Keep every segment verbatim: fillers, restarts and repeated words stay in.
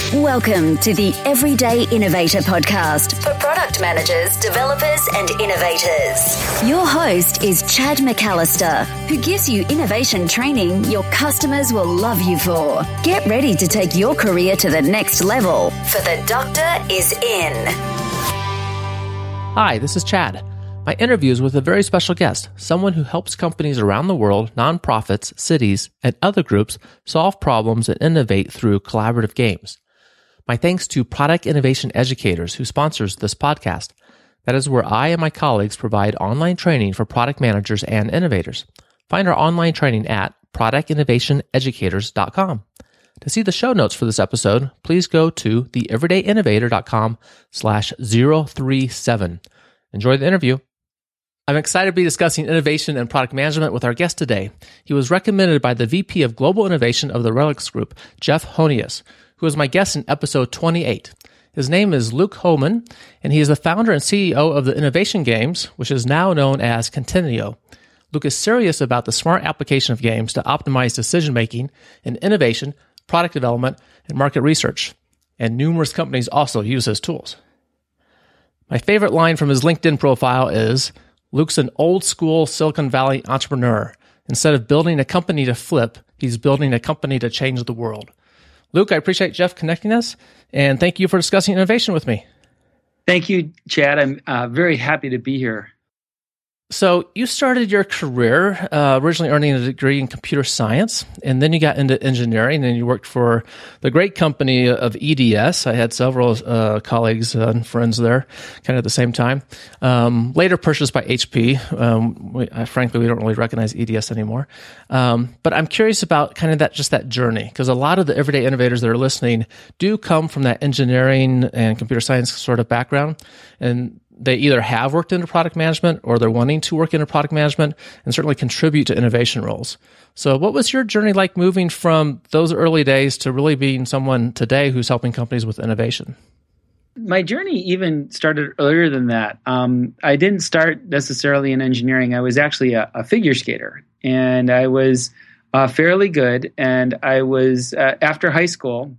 Welcome to the Everyday Innovator Podcast for product managers, developers, and innovators. Your host is Chad McAllister, who gives you innovation training your customers will love you for. Get ready to take your career to the next level, for the doctor is in. Hi, this is Chad. My interview is with a very special guest, someone who helps companies around the world, nonprofits, cities, and other groups solve problems and innovate through collaborative games. My thanks to Product Innovation Educators, who sponsors this podcast. That is where I and my colleagues provide online training for product managers and innovators. Find our online training at product innovation educators dot com. To see the show notes for this episode, please go to the everyday innovator dot com slash zero three seven. Enjoy the interview. I'm excited to be discussing innovation and product management with our guest today. He was recommended by the V P of Global Innovation of the RELX Group, Jeff Honeyas, who was my guest in episode twenty-eight. His name is Luke Hohman, and he is the founder and C E O of the Innovation Games, which is now known as Continio. Luke is serious about the smart application of games to optimize decision-making and innovation, product development, and market research, and numerous companies also use his tools. My favorite line from his LinkedIn profile is, Luke's an old-school Silicon Valley entrepreneur. Instead of building a company to flip, he's building a company to change the world. Luke, I appreciate Jeff connecting us, and thank you for discussing innovation with me. Thank you, Chad. I'm uh, very happy to be here. So you started your career uh, originally earning a degree in computer science, and then you got into engineering, and you worked for the great company of E D S. I had several uh, colleagues and friends there kind of at the same time. Um, later purchased by H P. Um, we, uh, frankly, we don't really recognize E D S anymore. Um, but I'm curious about kind of that, just that journey, because a lot of the everyday innovators that are listening do come from that engineering and computer science sort of background, and they either have worked into product management or they're wanting to work into product management and certainly contribute to innovation roles. So what was your journey like moving from those early days to really being someone today who's helping companies with innovation? My journey even started earlier than that. Um, I didn't start necessarily in engineering. I was actually a, a figure skater, and I was uh, fairly good. And I was, uh, after high school,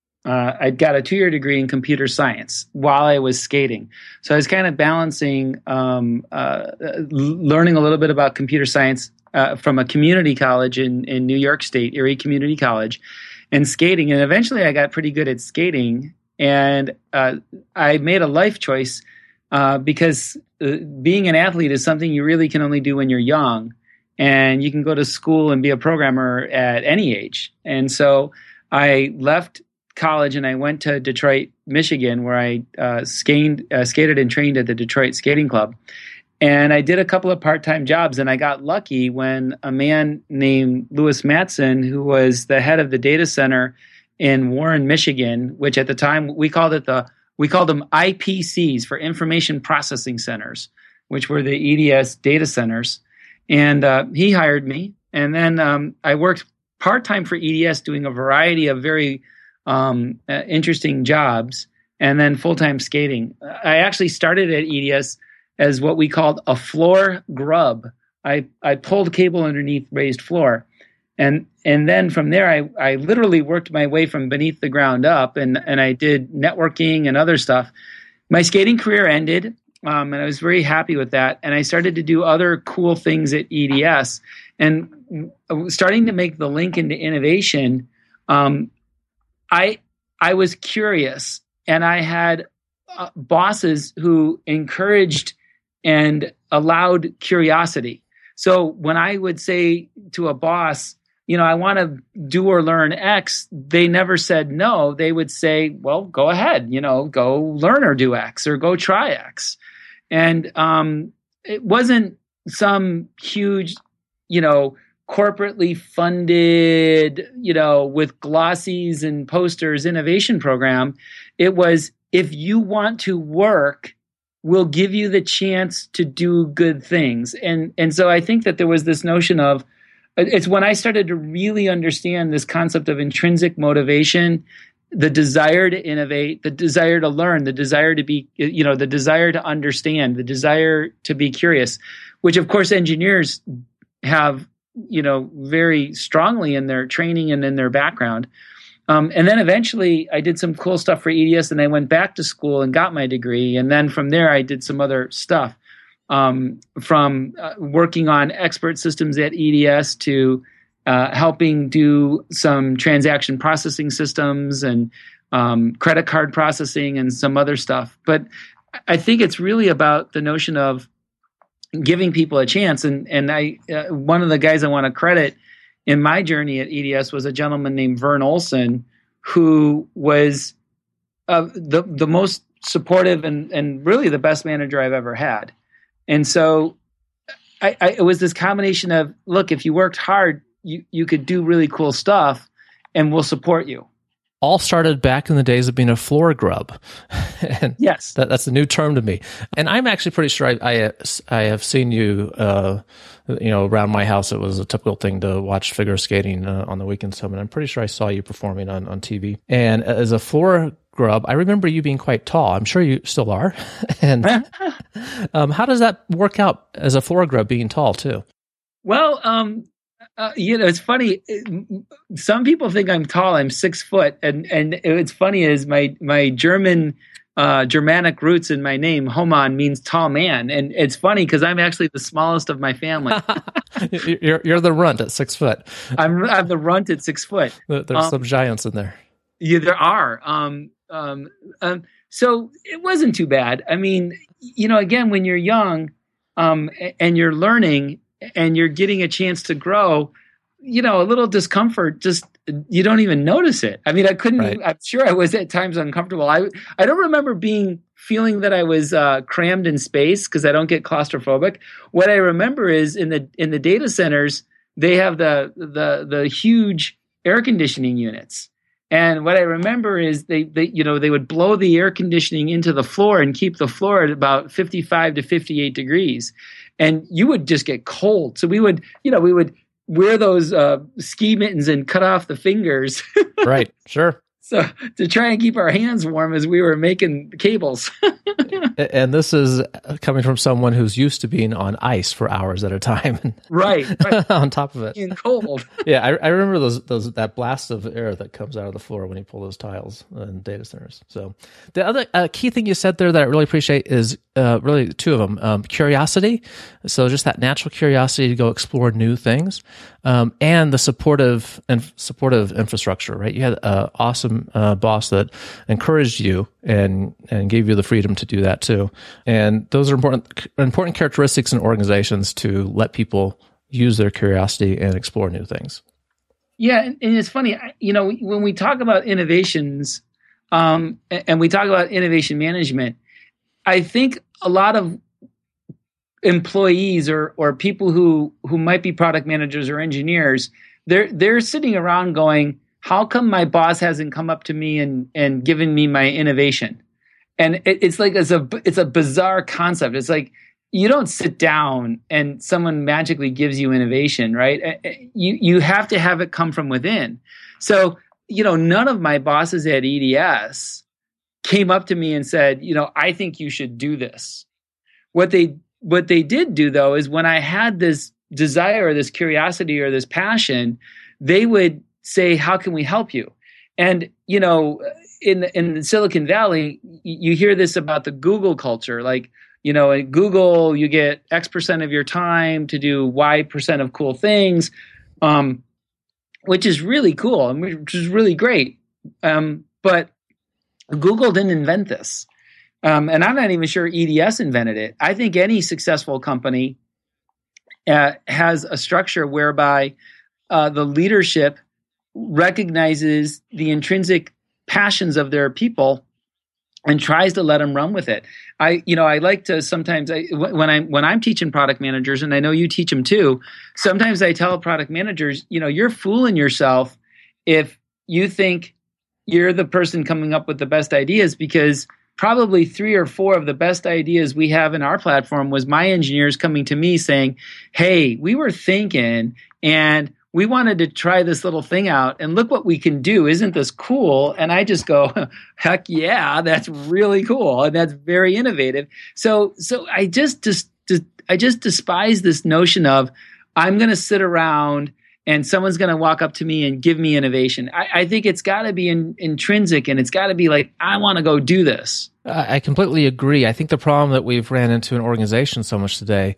Uh, I got a two-year degree in computer science while I was skating. So I was kind of balancing um, uh, learning a little bit about computer science uh, from a community college in, in New York State, Erie Community College, and skating. And eventually I got pretty good at skating. And uh, I made a life choice uh, because uh, being an athlete is something you really can only do when you're young. And you can go to school and be a programmer at any age. And so I left college and I went to Detroit, Michigan, where I uh, skated, uh, skated and trained at the Detroit Skating Club. And I did a couple of part-time jobs, and I got lucky when a man named Louis Matson, who was the head of the data center in Warren, Michigan, which at the time we called it the we called them I P Cs, for Information Processing Centers, which were the E D S data centers. And uh, he hired me, and then um, I worked part-time for E D S, doing a variety of very Um, uh, interesting jobs, and then full-time skating. I actually started at E D S as what we called a floor grub. I, I pulled cable underneath raised floor. And and then from there, I, I literally worked my way from beneath the ground up, and, and I did networking and other stuff. My skating career ended, um, and I was very happy with that. And I started to do other cool things at E D S. And starting to make the link into innovation, um, I I was curious, and I had uh, bosses who encouraged and allowed curiosity. So when I would say to a boss, you know, I want to do or learn X, they never said no. They would say, well, go ahead, you know, go learn or do X, or go try X. And um, it wasn't some huge, you know, corporately funded, you know, with glossies and posters innovation program. It was, if you want to work, we'll give you the chance to do good things. And and so I think that there was this notion of, it's when I started to really understand this concept of intrinsic motivation, the desire to innovate, the desire to learn, the desire to be, you know, the desire to understand, the desire to be curious, which of course engineers have, you know, very strongly in their training and in their background. Um, and then eventually I did some cool stuff for E D S, and I went back to school and got my degree. And then from there, I did some other stuff, um, from uh, working on expert systems at E D S to uh, helping do some transaction processing systems and um, credit card processing and some other stuff. But I think it's really about the notion of giving people a chance. And, and I, uh, one of the guys I want to credit in my journey at E D S was a gentleman named Vern Olson, who was uh, the the most supportive and, and really the best manager I've ever had. And so I, I, it was this combination of, look, if you worked hard, you, you could do really cool stuff, and we'll support you. All started back in the days of being a floor grub. And yes. That, that's a new term to me. And I'm actually pretty sure I, I, I have seen you, uh, you know, around my house. It was a typical thing to watch figure skating uh, on the weekends. And I'm pretty sure I saw you performing on, on T V. And as a floor grub, I remember you being quite tall. I'm sure you still are. And um, how does that work out as a floor grub being tall too? Well, um, Uh, you know, it's funny. Some people think I'm tall. I'm six foot, and and it's funny is my my German uh, Germanic roots in my name, Homan, means tall man, and it's funny because I'm actually the smallest of my family. you're you're the runt at six foot. I'm I'm the runt at six foot. There's um, some giants in there. Yeah, there are. Um, um, um, so it wasn't too bad. I mean, you know, again, when you're young, um, and you're learning, and you're getting a chance to grow, you know, a little discomfort, just, you don't even notice it. I mean, I couldn't, right. I'm sure I was at times uncomfortable. I I don't remember being, feeling that I was uh, crammed in space because I don't get claustrophobic. What I remember is in the, in the data centers, they have the, the, the huge air conditioning units. And what I remember is they, they, you know, they would blow the air conditioning into the floor and keep the floor at about fifty-five to fifty-eight degrees. And you would just get cold. So we would, you know, we would wear those uh, ski mittens and cut off the fingers. Right. Sure. So to try and keep our hands warm as we were making cables. And this is coming from someone who's used to being on ice for hours at a time. Right. right. On top of it. In cold. Yeah. I, I remember those, those, that blast of air that comes out of the floor when you pull those tiles in data centers. So the other uh, key thing you said there that I really appreciate is uh, really two of them, um, curiosity. So just that natural curiosity to go explore new things, um, and the supportive and supportive infrastructure, right? You had an awesome uh, boss that encouraged you and, and gave you the freedom to do that too. And those are important, important characteristics in organizations to let people use their curiosity and explore new things. Yeah. And, and it's funny, you know, when we talk about innovations, um, and we talk about innovation management, I think a lot of employees or or people who who might be product managers or engineers, they're they're sitting around going, how come my boss hasn't come up to me and and given me my innovation? And it, it's like it's a it's a bizarre concept. It's like you don't sit down and someone magically gives you innovation, right? You you have to have it come from within. So, you know, none of my bosses at E D S came up to me and said, you know, I think you should do this. What they What they did do, though, is when I had this desire or this curiosity or this passion, they would say, how can we help you? And, you know, in the, in Silicon Valley, you hear this about the Google culture. Like, you know, at Google, you get X percent of your time to do Y percent of cool things, um, which is really cool and which is really great. Um, but Google didn't invent this. Um, and I'm not even sure E D S invented it. I think any successful company uh, has a structure whereby uh, the leadership recognizes the intrinsic passions of their people and tries to let them run with it. I, you know, I like to sometimes I, when I'm when I'm teaching product managers, and I know you teach them too. Sometimes I tell product managers, you know, you're fooling yourself if you think you're the person coming up with the best ideas, because probably three or four of the best ideas we have in our platform was my engineers coming to me saying, hey, we were thinking and we wanted to try this little thing out and look what we can do. Isn't this cool? And I just go, heck yeah, that's really cool. And that's very innovative. So, so I just, just, just I just despise this notion of I'm going to sit around and someone's going to walk up to me and give me innovation. I, I think it's got to be in, intrinsic, and it's got to be like, I want to go do this. I completely agree. I think the problem that we've ran into in organizations so much today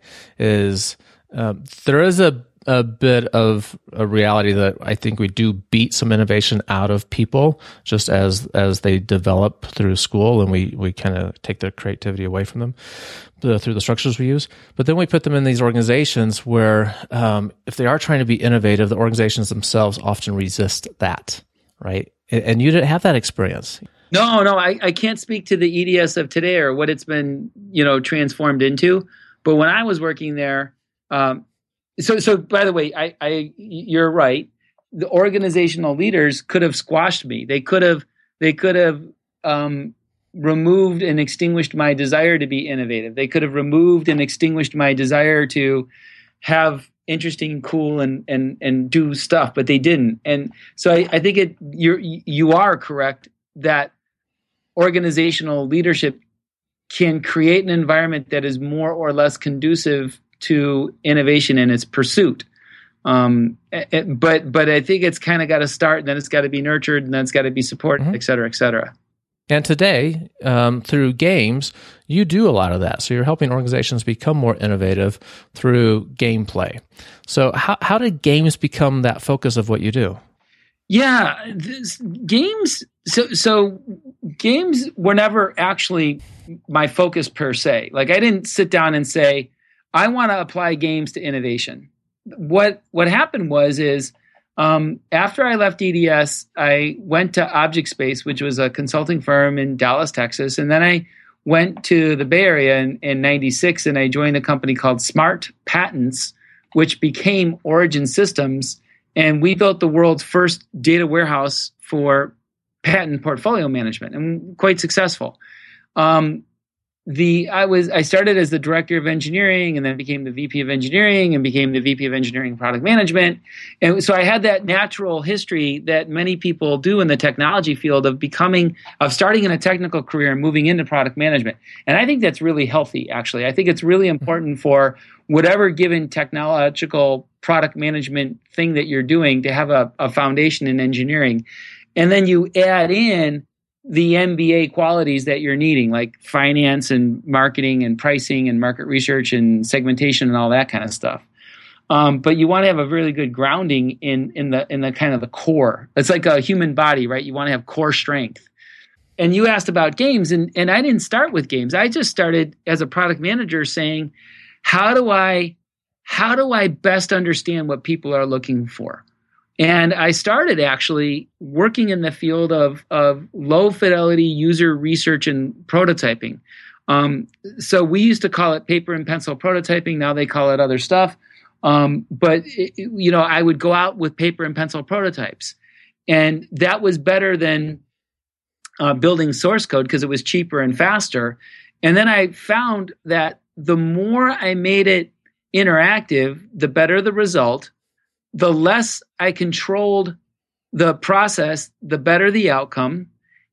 is uh, there is a, a bit of a reality that I think we do beat some innovation out of people just as as they develop through school, and we, we kind of take the creativity away from them the, through the structures we use. But then we put them in these organizations where um, if they are trying to be innovative, the organizations themselves often resist that, right? And, and you didn't have that experience. No, no, I, I can't speak to the E D S of today or what it's been, you know, transformed into. But when I was working there, um, so so by the way, I, I you're right. The organizational leaders could have squashed me. They could have they could have um, removed and extinguished my desire to be innovative. They could have removed and extinguished my desire to have interesting, cool, and and and do stuff, but they didn't. And so I, I think it you're you are correct that organizational leadership can create an environment that is more or less conducive to innovation in its pursuit. Um, but but I think it's kind of got to start, and then it's got to be nurtured, and then it's got to be supported, mm-hmm. et cetera, et cetera. And today, um, through games, you do a lot of that. So you're helping organizations become more innovative through gameplay. So how how did games become that focus of what you do? Yeah, this, games. So, so games were never actually my focus per se. Like I didn't sit down and say, I want to apply games to innovation. What what happened was is um, after I left E D S, I went to ObjectSpace, which was a consulting firm in Dallas, Texas, and then I went to the Bay Area in, in ninety-six, and I joined a company called Smart Patents, which became Origin Systems. And we built the world's first data warehouse for patent portfolio management, and quite successful. Um, the I was I started as the director of engineering, and then became the V P of engineering, and became the V P of engineering product management. And so I had that natural history that many people do in the technology field of becoming of starting in a technical career and moving into product management. And I think that's really healthy. Actually, I think it's really important for whatever given technological product management thing that you're doing to have a, a foundation in engineering. And then you add in the M B A qualities that you're needing, like finance and marketing and pricing and market research and segmentation and all that kind of stuff. Um, but you want to have a really good grounding in in the in the kind of the core. It's like a human body, right? You want to have core strength. And you asked about games, and, and I didn't start with games. I just started as a product manager saying, how do I how do I best understand what people are looking for? And I started actually working in the field of, of low fidelity user research and prototyping. Um, so we used to call it paper and pencil prototyping. Now they call it other stuff. Um, but, it, you know, I would go out with paper and pencil prototypes. And that was better than uh, building source code because it was cheaper and faster. And then I found that the more I made it interactive, the better the result. The less I controlled the process, the better the outcome.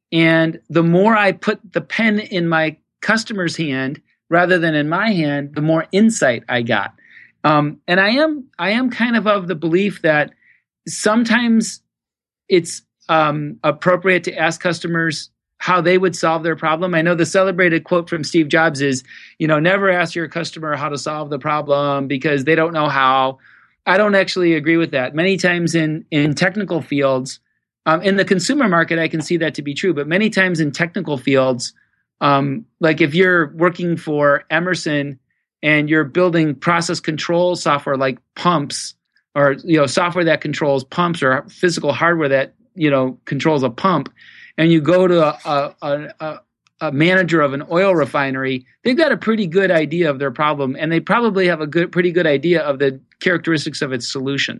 And the more I put the pen in my customer's hand rather than in my hand, the more insight I got. Um, and I am I am kind of of the belief that sometimes it's um, appropriate to ask customers how they would solve their problem. I know the celebrated quote from Steve Jobs is, you know, never ask your customer how to solve the problem because they don't know how. I don't actually agree with that. Many times in, in technical fields, um, in the consumer market, I can see that to be true. But many times in technical fields, um, like if you're working for Emerson and you're building process control software like pumps, or you know software that controls pumps, or physical hardware that you know controls a pump, and you go to a, a, a, a manager of an oil refinery, they've got a pretty good idea of their problem, and they probably have a good, pretty good idea of the characteristics of its solution.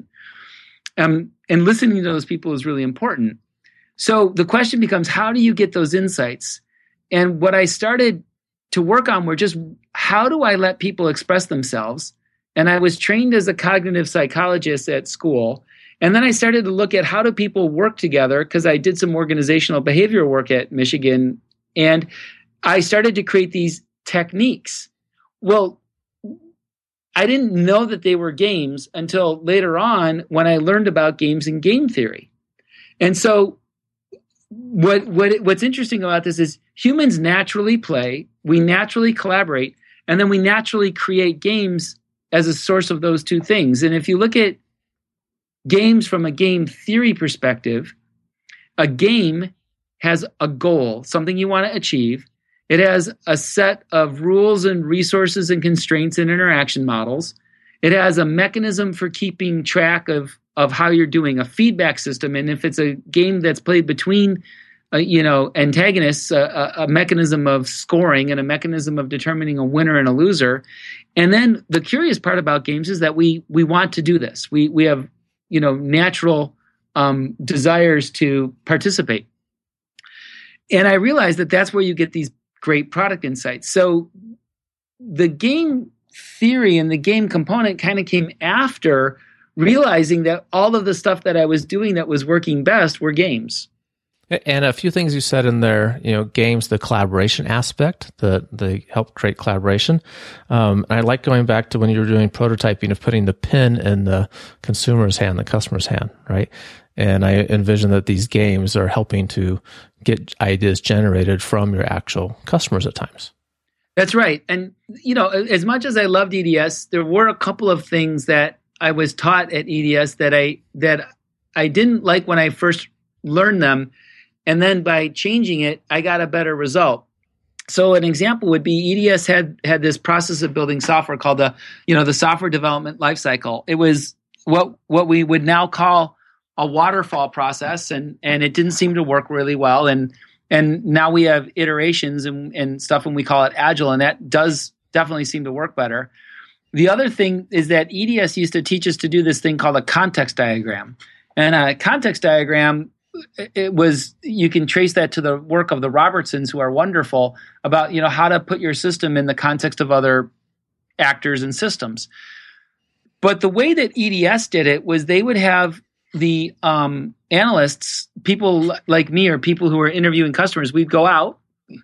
Um, and listening to those people is really important. So the question becomes, how do you get those insights? And what I started to work on were just, how do I let people express themselves? And I was trained as a cognitive psychologist at school. And then I started to look at how do people work together, because I did some organizational behavior work at Michigan. And I started to create these techniques. Well, I didn't know that they were games until later on when I learned about games and game theory. And so what what what's interesting about this is humans naturally play, we naturally collaborate, and then we naturally create games as a source of those two things. And if you look at games from a game theory perspective, a game has a goal, something you want to achieve. It has a set of rules and resources and constraints and interaction models. It has a mechanism for keeping track of, of how you're doing, a feedback system. And if it's a game that's played between, uh, you know, antagonists, uh, a, a mechanism of scoring and a mechanism of determining a winner and a loser. And then the curious part about games is that we we want to do this. We we have, you know, natural um, desires to participate. And I realized that that's where you get these great product insights. So the game theory and the game component kind of came after realizing that all of the stuff that I was doing that was working best were games. And a few things you said in there, you know, games, the collaboration aspect, the they help create collaboration. Um, and I like going back to when you were doing prototyping of putting the pen in the consumer's hand, the customer's hand, right? And I envision that these games are helping to get ideas generated from your actual customers at times. That's right. And, you know, as much as I loved E D S, there were a couple of things that I was taught at E D S that I that I didn't like when I first learned them. And then by changing it, I got a better result. So an example would be E D S had had this process of building software called the, you know, the software development lifecycle. It was what what we would now call a waterfall process, and and it didn't seem to work really well. And and now we have iterations and, and stuff, and we call it agile, and that does definitely seem to work better. The other thing is that E D S used to teach us to do this thing called a context diagram. And a context diagram, it was, you can trace that to the work of the Robertsons, who are wonderful, about, you know, how to put your system in the context of other actors and systems. But the way that E D S did it was they would have the um, analysts, people like me or people who are interviewing customers, we'd go out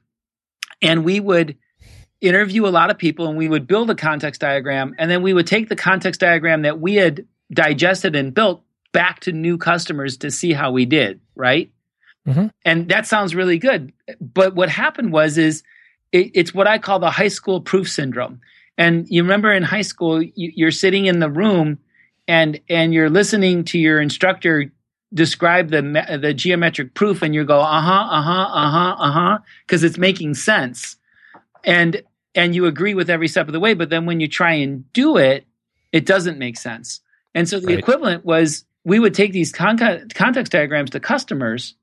and we would interview a lot of people and we would build a context diagram, and then we would take the context diagram that we had digested and built back to new customers to see how we did, right? Mm-hmm. And that sounds really good. But what happened was is it, it's what I call the high school proof syndrome. And you remember in high school, you, you're sitting in the room and and you're listening to your instructor describe the the geometric proof, and you go, uh-huh, uh-huh, uh-huh, uh-huh, because it's making sense. And and you agree with every step of the way, but then when you try and do it, it doesn't make sense. And so the right. equivalent was we would take these con- context diagrams to customers,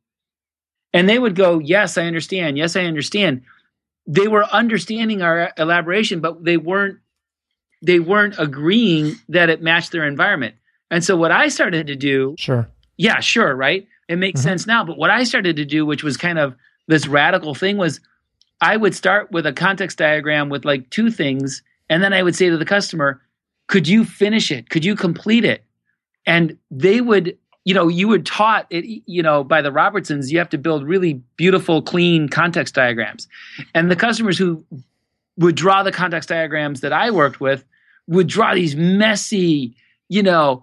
and they would go, yes, I understand. Yes, I understand. They were understanding our elaboration, but they weren't they weren't agreeing that it matched their environment. And so what I started to do, sure, yeah, sure, right? It makes mm-hmm. sense now. But what I started to do, which was kind of this radical thing, was I would start with a context diagram with like two things, and then I would say to the customer, could you finish it? Could you complete it? And they would, you know, you were taught it, you know, by the Robertsons, you have to build really beautiful, clean context diagrams. And the customers who would draw the context diagrams that I worked with would draw these messy, you know,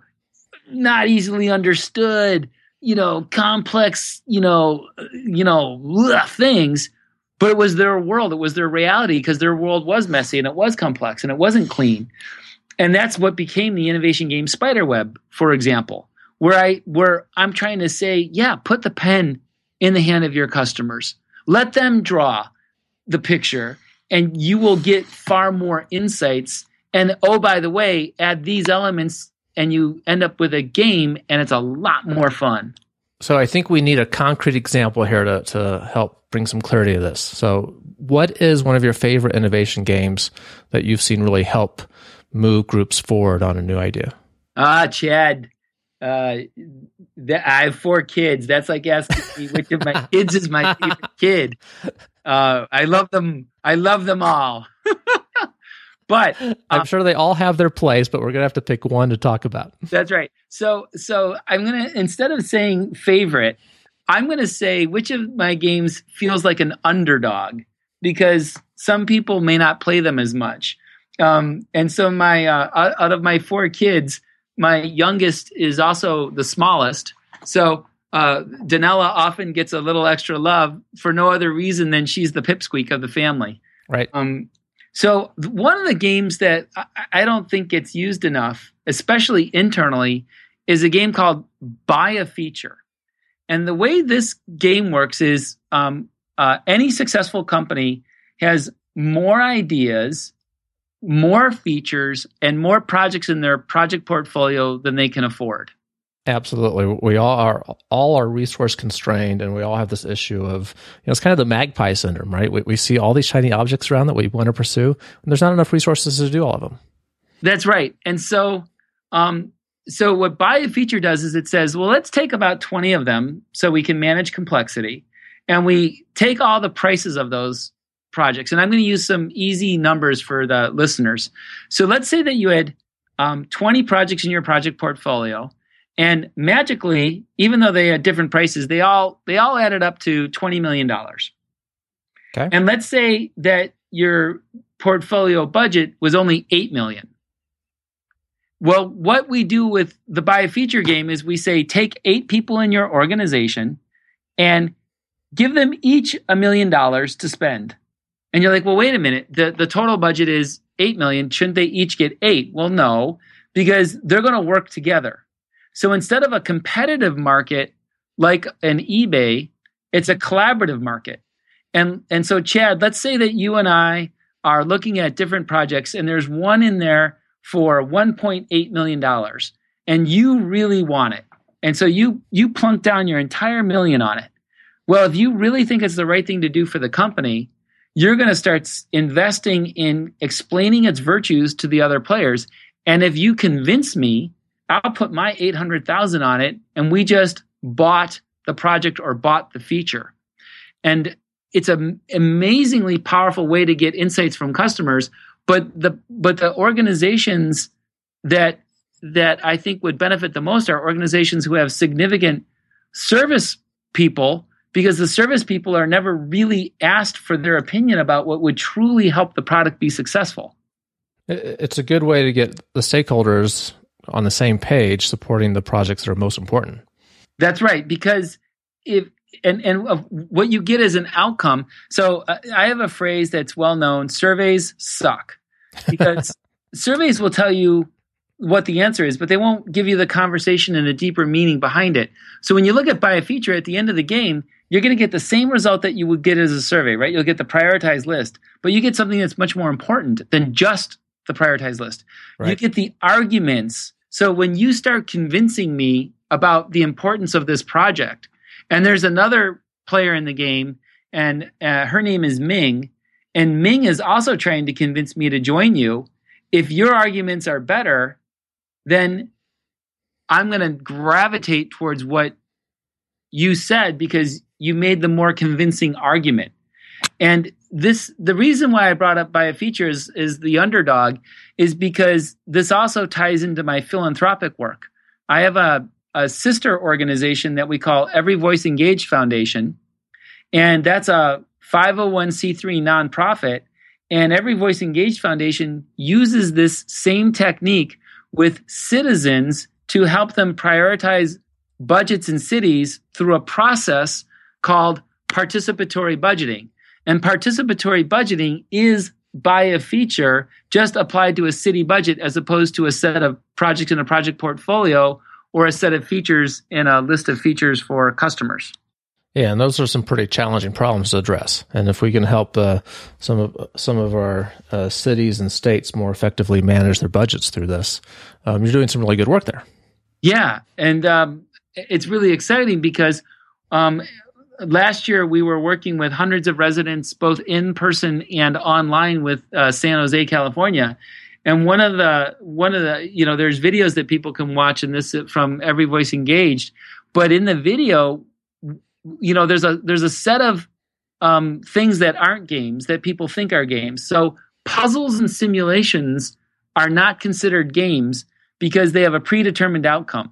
not easily understood, you know, complex, you know, you know, ugh, things. But it was their world. It was their reality, because their world was messy and it was complex and it wasn't clean. And that's what became the innovation game Spiderweb, for example, where I where I'm trying to say, yeah, put the pen in the hand of your customers. Let them draw the picture, and you will get far more insights. And oh, by the way, add these elements, and you end up with a game, and it's a lot more fun. So I think we need a concrete example here to, to help bring some clarity to this. So what is one of your favorite innovation games that you've seen really help move groups forward on a new idea? Ah, Chad, uh, th- I have four kids. That's like asking me which of my kids is my favorite kid. Uh, I love them. I love them all. But uh, I'm sure they all have their place, but we're going to have to pick one to talk about. That's right. So, so I'm going to, instead of saying favorite, I'm going to say which of my games feels like an underdog, because some people may not play them as much. Um, and so my uh, out of my four kids, my youngest is also the smallest. So uh, Danella often gets a little extra love for no other reason than she's the pipsqueak of the family. Right. Um, so one of the games that I, I don't think gets used enough, especially internally, is a game called Buy a Feature. And the way this game works is um, uh, any successful company has more ideas, more features, and more projects in their project portfolio than they can afford. Absolutely. We all are all are resource constrained, and we all have this issue of, you know, it's kind of the magpie syndrome, right? We, we see all these shiny objects around that we want to pursue, and there's not enough resources to do all of them. That's right. And so um, so what Buy a Feature does is it says, well, let's take about twenty of them so we can manage complexity. And we take all the prices of those projects. And I'm going to use some easy numbers for the listeners. So let's say that you had um, twenty projects in your project portfolio. And magically, even though they had different prices, they all they all added up to twenty million dollars. Okay. And let's say that your portfolio budget was only eight million dollars. Well, what we do with the Buy a Feature game is we say, take eight people in your organization and give them each a million dollars to spend. And you're like, well, wait a minute. The, the total budget is eight million dollars. Shouldn't they each get eight? Well, no, because they're going to work together. So instead of a competitive market like an eBay, it's a collaborative market. And, and so, Chad, let's say that you and I are looking at different projects, and there's one in there for one point eight million dollars, and you really want it. And so you you plunk down your entire million on it. Well, if you really think it's the right thing to do for the company, you're going to start investing in explaining its virtues to the other players. And if you convince me, I'll put my eight hundred thousand dollars on it, and we just bought the project or bought the feature. And it's an amazingly powerful way to get insights from customers. But the but the organizations that that I think would benefit the most are organizations who have significant service people, because the service people are never really asked for their opinion about what would truly help the product be successful. It's a good way to get the stakeholders on the same page, supporting the projects that are most important. That's right, because if and and what you get is an outcome. So uh, I have a phrase that's well known: surveys suck, because surveys will tell you what the answer is, but they won't give you the conversation and the deeper meaning behind it. So when you look at Buy a Feature at the end of the game, you're going to get the same result that you would get as a survey, right? You'll get the prioritized list, but you get something that's much more important than just the prioritized list. Right. You get the arguments. So when you start convincing me about the importance of this project, and there's another player in the game, and uh, her name is Ming, and Ming is also trying to convince me to join you. If your arguments are better, then I'm going to gravitate towards what you said because you made the more convincing argument. And this, the reason why I brought up Buy a Feature is, is the underdog, is because this also ties into my philanthropic work. I have a, a sister organization that we call Every Voice Engaged Foundation, and that's a five oh one c three nonprofit. And Every Voice Engaged Foundation uses this same technique with citizens to help them prioritize budgets in cities through a process called participatory budgeting. And participatory budgeting is Buy a Feature just applied to a city budget, as opposed to a set of projects in a project portfolio or a set of features in a list of features for customers. Yeah, and those are some pretty challenging problems to address. And if we can help uh, some of some of our uh, cities and states more effectively manage their budgets through this, um, you're doing some really good work there. Yeah, and um, it's really exciting because um, last year we were working with hundreds of residents, both in person and online, with uh, San Jose, California. And one of the one of the you know, there's videos that people can watch, and this from Every Voice Engaged. But in the video, you know, there's a there's a set of um, things that aren't games that people think are games. So puzzles and simulations are not considered games because they have a predetermined outcome.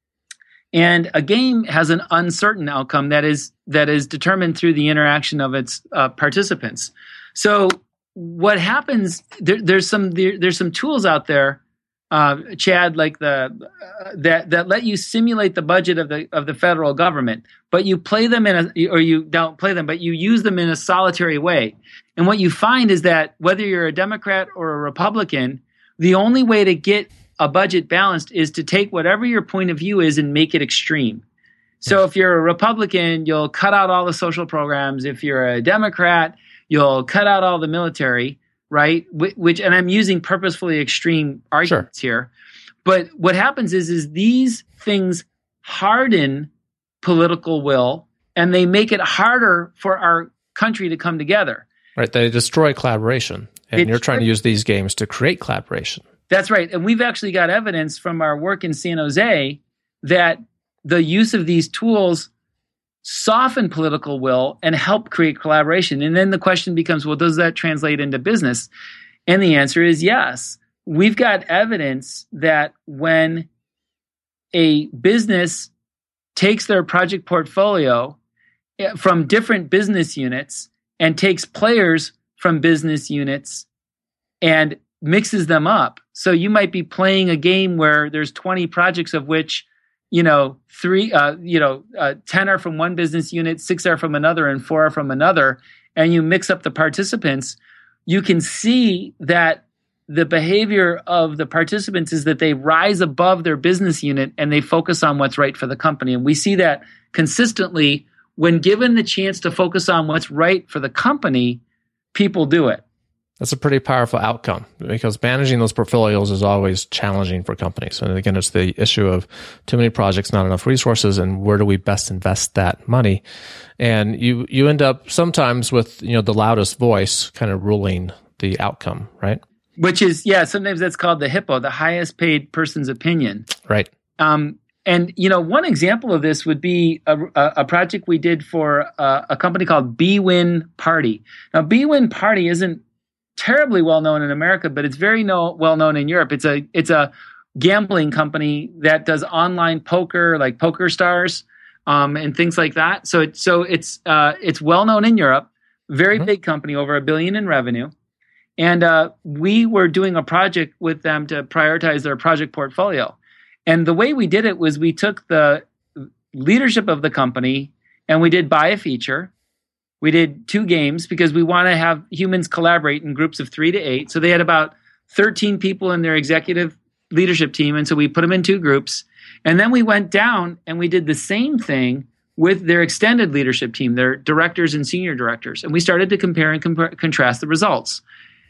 And a game has an uncertain outcome that is that is determined through the interaction of its uh, participants. So what happens, there, there's some there, there's some tools out there, uh, Chad, like the uh, that that let you simulate the budget of the of the federal government, but you play them in a or you don't play them, but you use them in a solitary way. And what you find is that whether you're a Democrat or a Republican, the only way to get a budget balanced is to take whatever your point of view is and make it extreme. So if you're a Republican, you'll cut out all the social programs. If you're a Democrat, you'll cut out all the military, right? Which, and I'm using purposefully extreme arguments sure. here. But what happens is, is these things harden political will, and they make it harder for our country to come together. Right. They destroy collaboration, and it, you're trying to use these games to create collaboration. That's right. And we've actually got evidence from our work in San Jose that the use of these tools soften political will and help create collaboration. And then the question becomes, well, does that translate into business? And the answer is yes. We've got evidence that when a business takes their project portfolio from different business units and takes players from business units and mixes them up. So you might be playing a game where there's twenty projects of which you know, three, uh, you know, uh, ten are from one business unit, six are from another, and four are from another, and you mix up the participants, you can see that the behavior of the participants is that they rise above their business unit and they focus on what's right for the company. And we see that consistently when given the chance to focus on what's right for the company, people do it. That's a pretty powerful outcome, because managing those portfolios is always challenging for companies. And again, it's the issue of too many projects, not enough resources, and where do we best invest that money? And you you end up sometimes with, you know, the loudest voice kind of ruling the outcome, right? Which is, yeah, sometimes that's called the HIPPO, the highest paid person's opinion. Right. Um, and, you know, one example of this would be a, a project we did for a, a company called bwin Party. Now, bwin Party isn't terribly well known in America, but it's very no, well known in Europe. It's a it's a gambling company that does online poker, like Poker Stars, um, and things like that. So it, so it's uh, it's well known in Europe. Very mm-hmm. big company, over a billion in revenue. And uh, we were doing a project with them to prioritize their project portfolio. And the way we did it was we took the leadership of the company and we did buy a feature. We did two games because we want to have humans collaborate in groups of three to eight. So they had about thirteen people in their executive leadership team. And so we put them in two groups. And then we went down and we did the same thing with their extended leadership team, their directors and senior directors. And we started to compare and compare, contrast the results.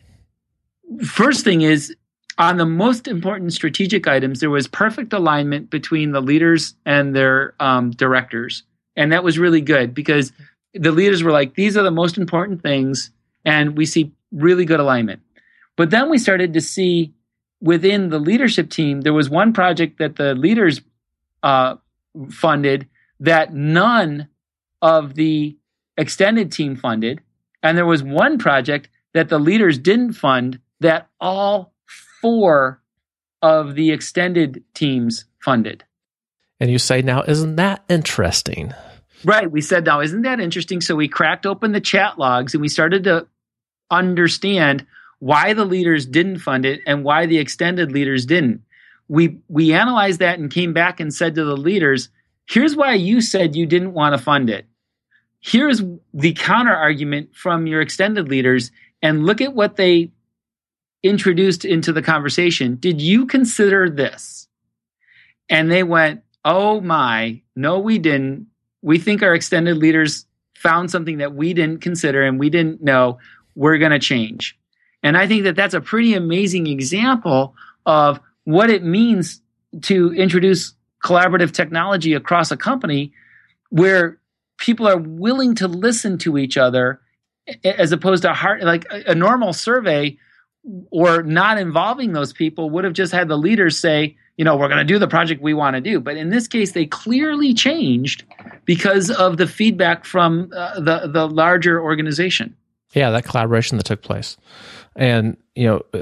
First thing is, on the most important strategic items, there was perfect alignment between the leaders and their um, directors. And that was really good because the leaders were like, these are the most important things, and we see really good alignment. But then we started to see within the leadership team, there was one project that the leaders uh, funded that none of the extended team funded. And there was one project that the leaders didn't fund that all four of the extended teams funded. And you say, now, isn't that interesting? Right. We said, now, isn't that interesting? So we cracked open the chat logs and we started to understand why the leaders didn't fund it and why the extended leaders didn't. We we analyzed that and came back and said to the leaders, here's why you said you didn't want to fund it. Here's the counter argument from your extended leaders, and look at what they introduced into the conversation. Did you consider this? And they went, oh my, no, we didn't. We think our extended leaders found something that we didn't consider and we didn't know. We're going to change. And I think that that's a pretty amazing example of what it means to introduce collaborative technology across a company where people are willing to listen to each other, as opposed to hard, like a normal survey or not involving those people would have just had the leaders say, you know, we're going to do the project we want to do. But in this case, they clearly changed because of the feedback from uh, the, the larger organization. Yeah, that collaboration that took place. And, you know,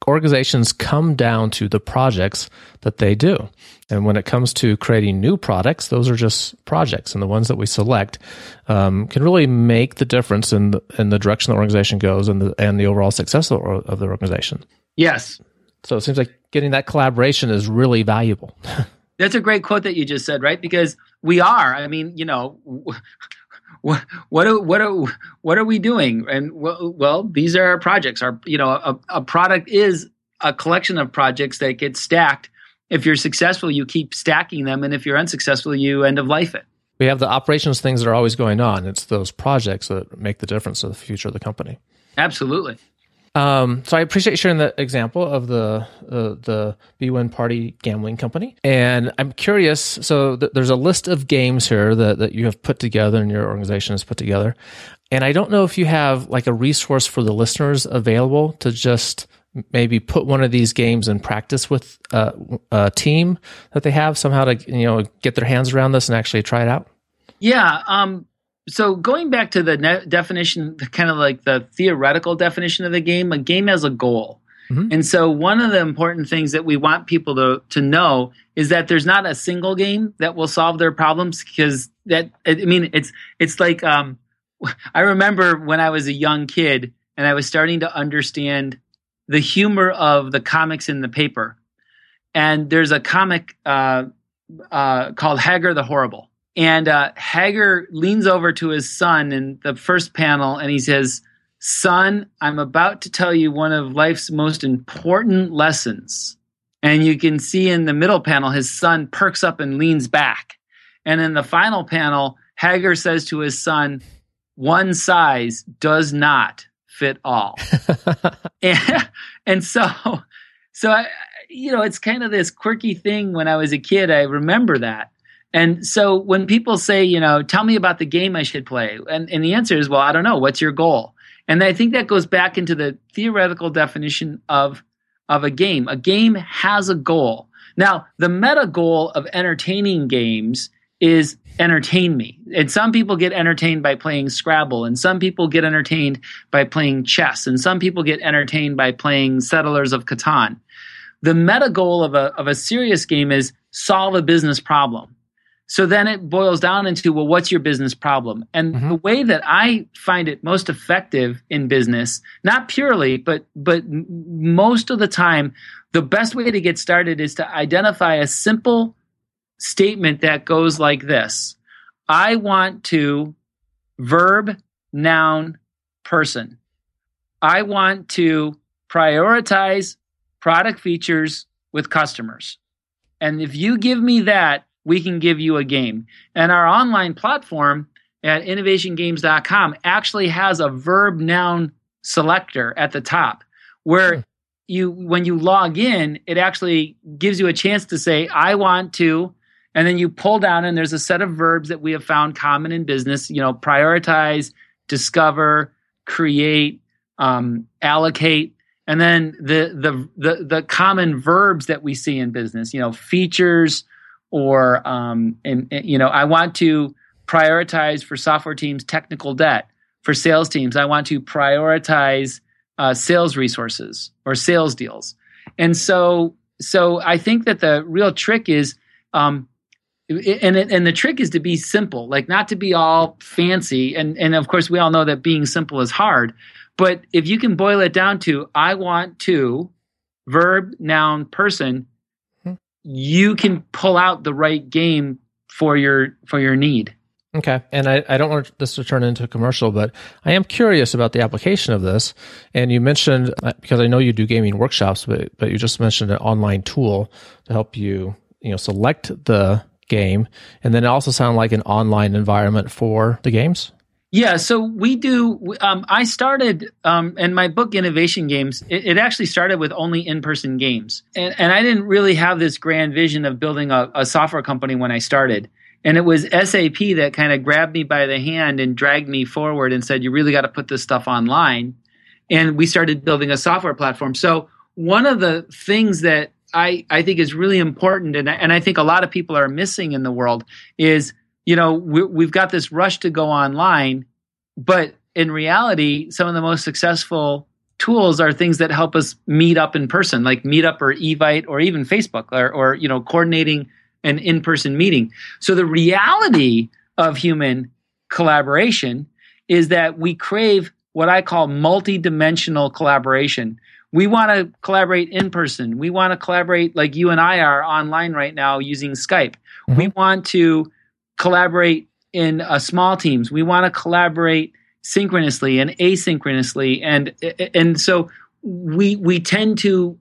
organizations come down to the projects that they do. And when it comes to creating new products, those are just projects. And the ones that we select um, can really make the difference in the, in the direction the organization goes and the, and the overall success of, of the organization. Yes. So it seems like getting that collaboration is really valuable. That's a great quote that you just said, right? Because we are, I mean, you know, what what are, what are, what are we doing? And well, well, these are our projects. Our, you know, a, a product is a collection of projects that get stacked. If you're successful, you keep stacking them, and if you're unsuccessful, you end of life it. We have the operations things that are always going on. It's those projects that make the difference to the future of the company. Absolutely. Um, so I appreciate sharing the example of the uh, the bwin Party Gambling Company, and I'm curious. So th- there's a list of games here that, that you have put together and your organization has put together, and I don't know if you have like a resource for the listeners available to just maybe put one of these games in practice with uh, a team that they have somehow to you know get their hands around this and actually try it out. Yeah. Um, So going back to the ne- definition, kind of like the theoretical definition of the game, a game has a goal. Mm-hmm. And so one of the important things that we want people to, to know is that there's not a single game that will solve their problems, because that, I mean, it's, it's like, um, I remember when I was a young kid and I was starting to understand the humor of the comics in the paper. And there's a comic uh, uh, called Hagar the Horrible. And uh, Hagar leans over to his son in the first panel and he says, "Son, I'm about to tell you one of life's most important lessons." And you can see in the middle panel, his son perks up and leans back. And in the final panel, Hagar says to his son, "One size does not fit all." and, and so, so I, you know, it's kind of this quirky thing. When I was a kid, I remember that. And so when people say, you know, tell me about the game I should play, and, and the answer is, well, I don't know. What's your goal? And I think that goes back into the theoretical definition of, of a game. A game has a goal. Now, the meta goal of entertaining games is entertain me. And some people get entertained by playing Scrabble, and some people get entertained by playing chess, and some people get entertained by playing Settlers of Catan. The meta goal of a, of a serious game is solve a business problem. So then it boils down into, well, what's your business problem? And mm-hmm. the way that I find it most effective in business, not purely, but but most of the time, the best way to get started is to identify a simple statement that goes like this: I want to verb, noun, person. I want to prioritize product features with customers. And if you give me that, we can give you a game. And our online platform at innovation games dot com actually has a verb noun selector at the top where hmm. you, when you log in, it actually gives you a chance to say, I want to, and then you pull down and there's a set of verbs that we have found common in business, you know, prioritize, discover, create, um, allocate. And then the, the, the, the common verbs that we see in business, you know, features, or, um, and, and, you know, I want to prioritize for software teams technical debt. For sales teams, I want to prioritize uh, sales resources or sales deals. And so, so I think that the real trick is, um, and and the trick is to be simple, like not to be all fancy. And and of course, we all know that being simple is hard. But if you can boil it down to, I want to, verb, noun, person, you can pull out the right game for your for your need. Okay. And I, I don't want this to turn into a commercial, but I am curious about the application of this. And you mentioned, because I know you do gaming workshops, but but you just mentioned an online tool to help you, you know, select the game. And then it also sounded like an online environment for the games. Yeah, so we do. Um, I started, um, in my book, Innovation Games, it, it actually started with only in-person games. And, and I didn't really have this grand vision of building a, a software company when I started. And it was S A P that kind of grabbed me by the hand and dragged me forward and said, you really got to put this stuff online. And we started building a software platform. So one of the things that I, I think is really important, and, and I think a lot of people are missing in the world, is you know, we, we've got this rush to go online, but in reality, some of the most successful tools are things that help us meet up in person, like Meetup or Evite or even Facebook, or, or you know, coordinating an in-person meeting. So the reality of human collaboration is that we crave what I call multi-dimensional collaboration. We want to collaborate in person. We want to collaborate like you and I are online right now using Skype. Mm-hmm. We want to collaborate in uh, small teams. We want to collaborate synchronously and asynchronously, and and so we we tend to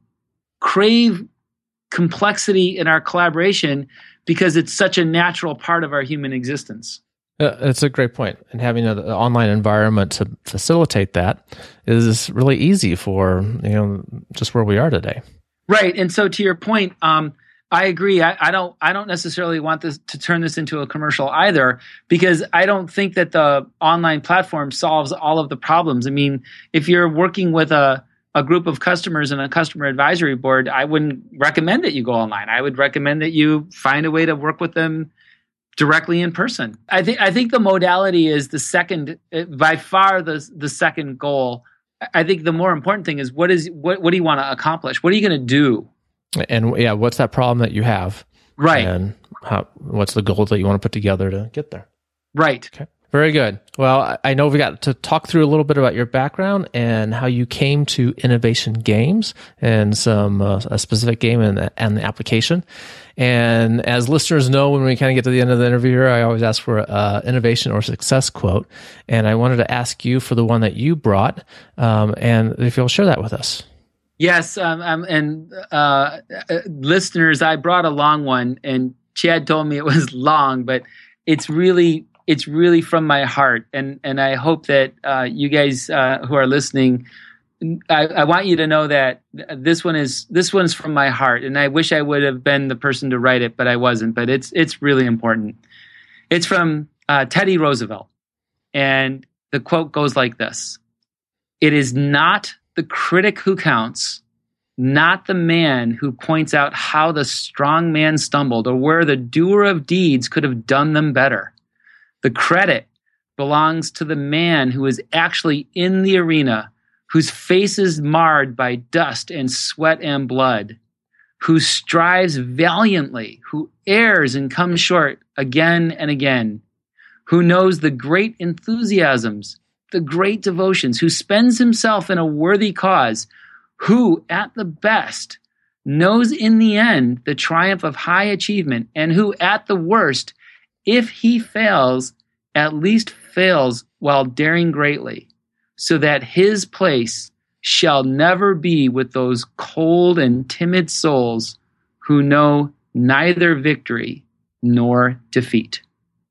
crave complexity in our collaboration because it's such a natural part of our human existence. Uh, it's a great point. And having an online environment to facilitate that is really easy for, you know, just where we are today. Right. And so to your point, um, I agree. I, I don't I don't necessarily want this to turn this into a commercial either, because I don't think that the online platform solves all of the problems. I mean, if you're working with a a group of customers and a customer advisory board, I wouldn't recommend that you go online. I would recommend that you find a way to work with them directly in person. I think I think the modality is the second, by far the the second goal. I think the more important thing is what is what what do you want to accomplish? What are you going to do? And yeah, what's that problem that you have? Right. And how, what's the goal that you want to put together to get there? Right. Okay. Very good. Well, I know we got to talk through a little bit about your background and how you came to Innovation Games and some uh, a specific game and the, and the application. And as listeners know, when we kind of get to the end of the interview here, I always ask for an innovation or success quote. And I wanted to ask you for the one that you brought, um, and if you'll share that with us. Yes, um, um, and uh, uh, listeners, I brought a long one, and Chad told me it was long, but it's really it's really from my heart, and and I hope that uh, you guys uh, who are listening, I, I want you to know that this one is this one's from my heart, and I wish I would have been the person to write it, but I wasn't. But it's it's really important. It's from uh, Teddy Roosevelt, and the quote goes like this: "It is not the critic who counts, not the man who points out how the strong man stumbled or where the doer of deeds could have done them better. The credit belongs to the man who is actually in the arena, whose face is marred by dust and sweat and blood, who strives valiantly, who errs and comes short again and again, who knows the great enthusiasms, the great devotions, who spends himself in a worthy cause, who, at the best, knows in the end the triumph of high achievement, and who, at the worst, if he fails, at least fails while daring greatly, so that his place shall never be with those cold and timid souls who know neither victory nor defeat."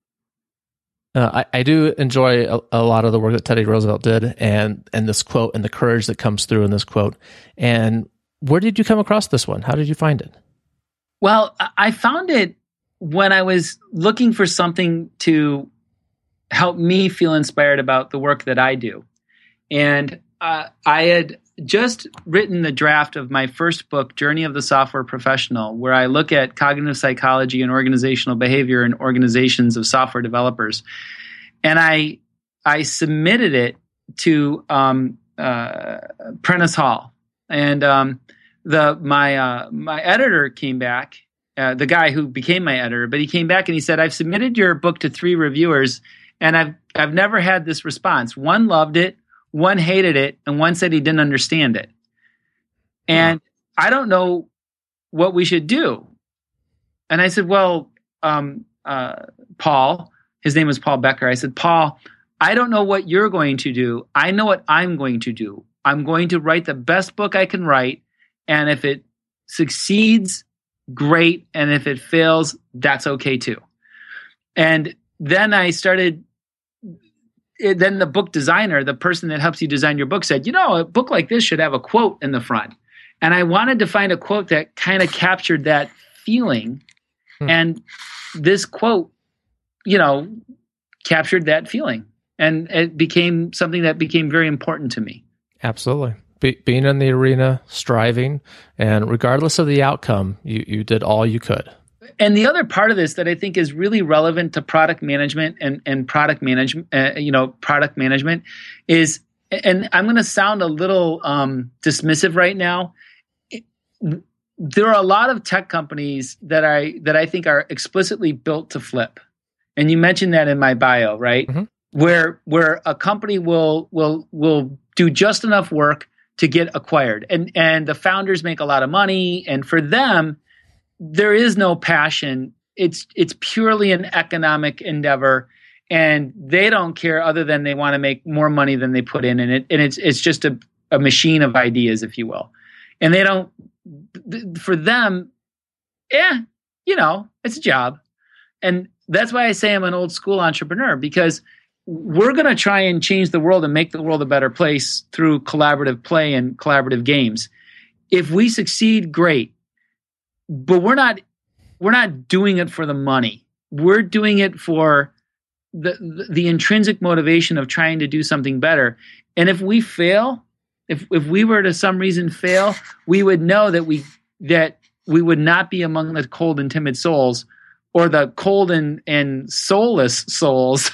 Uh, I, I do enjoy a, a lot of the work that Teddy Roosevelt did, and and this quote and the courage that comes through in this quote. And where did you come across this one? How did you find it? Well, I found it when I was looking for something to help me feel inspired about the work that I do. And uh, I had just written the draft of my first book, Journey of the Software Professional, where I look at cognitive psychology and organizational behavior in organizations of software developers. And I I submitted it to um, uh, Prentice Hall. And um, the my uh, my editor came back, uh, the guy who became my editor, but he came back and he said, "I've submitted your book to three reviewers, and I've I've never had this response. One loved it, one hated it, and one said he didn't understand it. And yeah. I don't know what we should do." And I said, well, um, uh, Paul, his name was Paul Becker. I said, "Paul, I don't know what you're going to do. I know what I'm going to do. I'm going to write the best book I can write. And if it succeeds, great. And if it fails, that's okay too." And then I started It, then the book designer, the person that helps you design your book, said, "You know, a book like this should have a quote in the front." And I wanted to find a quote that kind of captured that feeling. Hmm. And this quote, you know, captured that feeling. And it became something that became very important to me. Absolutely. Be- being in the arena, striving, and regardless of the outcome, you, you did all you could. And the other part of this that I think is really relevant to product management and, and product management, uh, you know, product management is and I'm going to sound a little um, dismissive right now. It, there are a lot of tech companies that I that I think are explicitly built to flip, and you mentioned that in my bio, right? Mm-hmm. Where where a company will will will do just enough work to get acquired, and and the founders make a lot of money, and for them, there is no passion. It's it's purely an economic endeavor, and they don't care other than they want to make more money than they put in, and it and it's it's just a, a machine of ideas, if you will, and they don't. For them, yeah, you know, it's a job, and that's why I say I'm an old school entrepreneur, because we're going to try and change the world and make the world a better place through collaborative play and collaborative games. If we succeed, great. But we're not we're not doing it for the money. We're doing it for the, the the intrinsic motivation of trying to do something better. And if we fail, if if we were to some reason fail, we would know that we that we would not be among the cold and timid souls, or the cold and, and soulless souls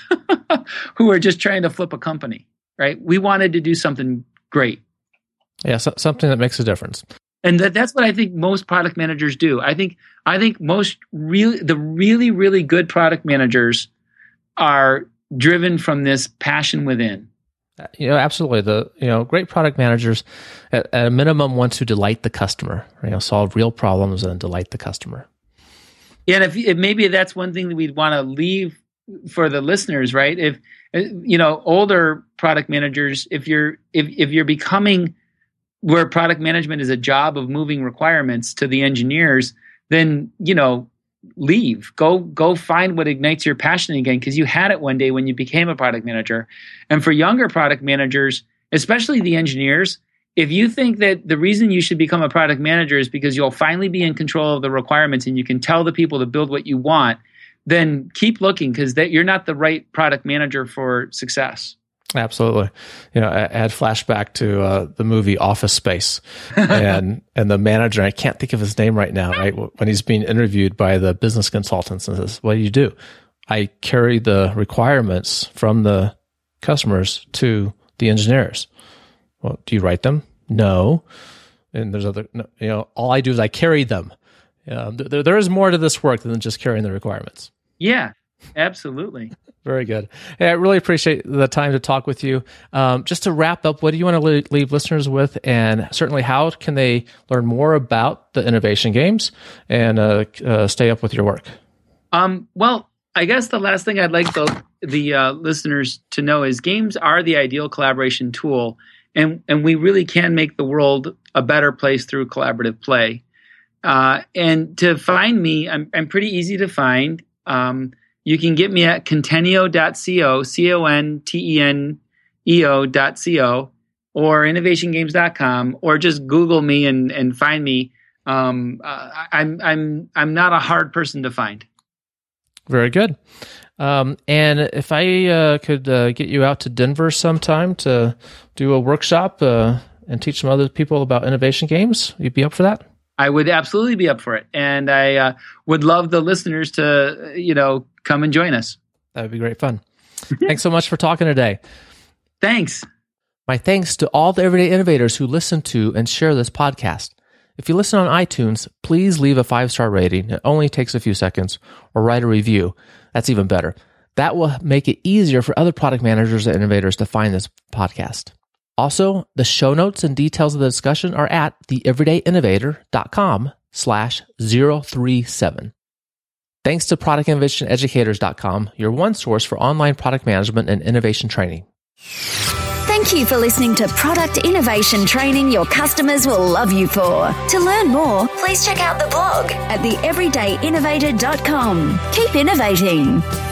who are just trying to flip a company, right? We wanted to do something great. Yeah, so, something that makes a difference. And that, that's what I think most product managers do. I think I think most really the really, really good product managers are driven from this passion within. You know, absolutely. The you know, great product managers at, at a minimum want to delight the customer, you know, solve real problems and delight the customer. Yeah, and if, if maybe that's one thing that we'd want to leave for the listeners, right? If you know, older product managers, if you're if if you're becoming where product management is a job of moving requirements to the engineers, then you know, leave. Go go find what ignites your passion again, because you had it one day when you became a product manager. And for younger product managers, especially the engineers, if you think that the reason you should become a product manager is because you'll finally be in control of the requirements and you can tell the people to build what you want, then keep looking, because that you're not the right product manager for success. Absolutely. You know, I, I had flashback to uh, the movie Office Space, and and the manager, I can't think of his name right now, right? When he's being interviewed by the business consultants and says, "What do you do?" I carry the requirements from the customers to the engineers. Well, do you write them? No. And there's other, no, you know, all I do is I carry them. Um, there, there is more to this work than just carrying the requirements. Yeah, absolutely. Very good. Hey, I really appreciate the time to talk with you. Um, just to wrap up, what do you want to leave listeners with? And certainly, how can they learn more about the Innovation Games and uh, uh, stay up with your work? Um, well, I guess the last thing I'd like the, the uh, listeners to know is games are the ideal collaboration tool. And and we really can make the world a better place through collaborative play. Uh, and to find me, I'm I'm pretty easy to find. Um, you can get me at contenio dot co, C O N T E N E O dot C O, or innovation games dot com, or just Google me and, and find me. Um, uh, I'm I'm I'm not a hard person to find. Very good. Um, and if I uh, could uh, get you out to Denver sometime to do a workshop uh, and teach some other people about Innovation Games, you'd be up for that? I would absolutely be up for it. And I uh, would love the listeners to, you know, come and join us. That would be great fun. Thanks so much for talking today. Thanks. My thanks to all the everyday innovators who listen to and share this podcast. If you listen on iTunes, please leave a five-star rating. It only takes a few seconds, or write a review. That's even better. That will make it easier for other product managers and innovators to find this podcast. Also, the show notes and details of the discussion are at theeverydayinnovator.com slash 037. Thanks to product innovation educators dot com, your one source for online product management and innovation training. Thank you for listening to Product Innovation Training your customers will love you for. To learn more, please check out the blog at the everyday innovator dot com. Keep innovating.